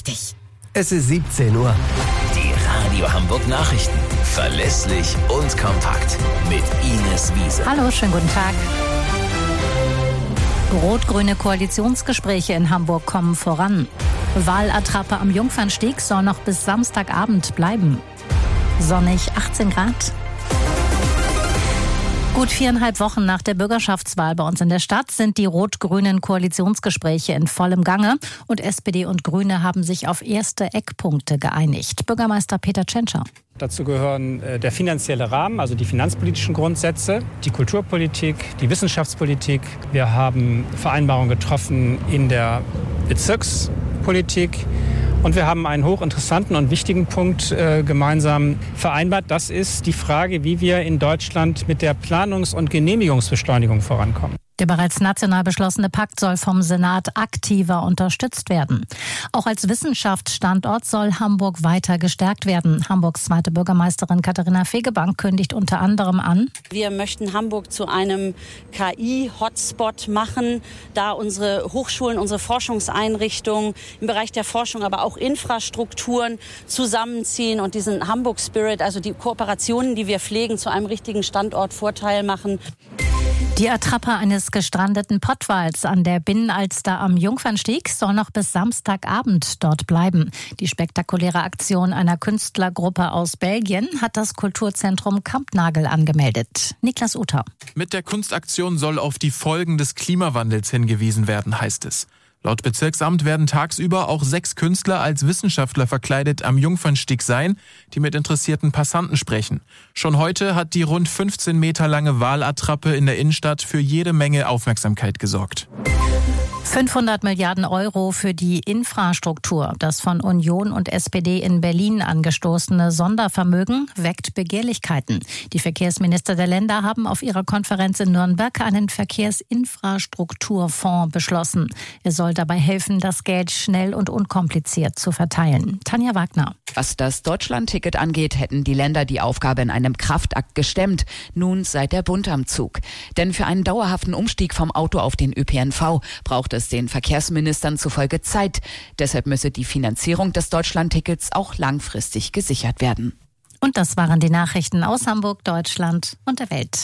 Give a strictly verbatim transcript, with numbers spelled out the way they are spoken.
richtig. Es ist siebzehn Uhr. Die Radio Hamburg Nachrichten. Verlässlich und kompakt. Mit Ines Wiese. Hallo, schönen guten Tag. Rot-grüne Koalitionsgespräche in Hamburg kommen voran. Wahlattrappe am Jungfernsteg soll noch bis Samstagabend bleiben. Sonnig, achtzehn Grad. Gut viereinhalb Wochen nach der Bürgerschaftswahl bei uns in der Stadt sind die rot-grünen Koalitionsgespräche in vollem Gange und S P D und Grüne haben sich auf erste Eckpunkte geeinigt. Bürgermeister Peter Tschentscher. Dazu gehören der finanzielle Rahmen, also die finanzpolitischen Grundsätze, die Kulturpolitik, die Wissenschaftspolitik. Wir haben Vereinbarungen getroffen in der Bezirkspolitik. Und wir haben einen hochinteressanten und wichtigen Punkt äh, gemeinsam vereinbart. Das ist die Frage, wie wir in Deutschland mit der Planungs- und Genehmigungsbeschleunigung vorankommen. Der bereits national beschlossene Pakt soll vom Senat aktiver unterstützt werden. Auch als Wissenschaftsstandort soll Hamburg weiter gestärkt werden. Hamburgs zweite Bürgermeisterin Katharina Fegebank kündigt unter anderem an: Wir möchten Hamburg zu einem K I-Hotspot machen, da unsere Hochschulen, unsere Forschungseinrichtungen im Bereich der Forschung, aber auch Infrastrukturen zusammenziehen und diesen Hamburg-Spirit, also die Kooperationen, die wir pflegen, zu einem richtigen Standortvorteil machen. Die Attrappe eines gestrandeten Pottwals an der Binnenalster am Jungfernsteg soll noch bis Samstagabend dort bleiben. Die spektakuläre Aktion einer Künstlergruppe aus Belgien hat das Kulturzentrum Kampnagel angemeldet. Niklas Uter. Mit der Kunstaktion soll auf die Folgen des Klimawandels hingewiesen werden, heißt es. Laut Bezirksamt werden tagsüber auch sechs Künstler als Wissenschaftler verkleidet am Jungfernsteg sein, die mit interessierten Passanten sprechen. Schon heute hat die rund fünfzehn Meter lange Walattrappe in der Innenstadt für jede Menge Aufmerksamkeit gesorgt. fünfhundert Milliarden Euro für die Infrastruktur. Das von Union und S P D in Berlin angestoßene Sondervermögen weckt Begehrlichkeiten. Die Verkehrsminister der Länder haben auf ihrer Konferenz in Nürnberg einen Verkehrsinfrastrukturfonds beschlossen. Er soll dabei helfen, das Geld schnell und unkompliziert zu verteilen. Tanja Wagner. Was das Deutschland-Ticket angeht, hätten die Länder die Aufgabe in einem Kraftakt gestemmt. Nun sei der Bund am Zug. Denn für einen dauerhaften Umstieg vom Auto auf den Ö P N V braucht es den Verkehrsministern zufolge Zeit. Deshalb müsse die Finanzierung des Deutschland-Tickets auch langfristig gesichert werden. Und das waren die Nachrichten aus Hamburg, Deutschland und der Welt.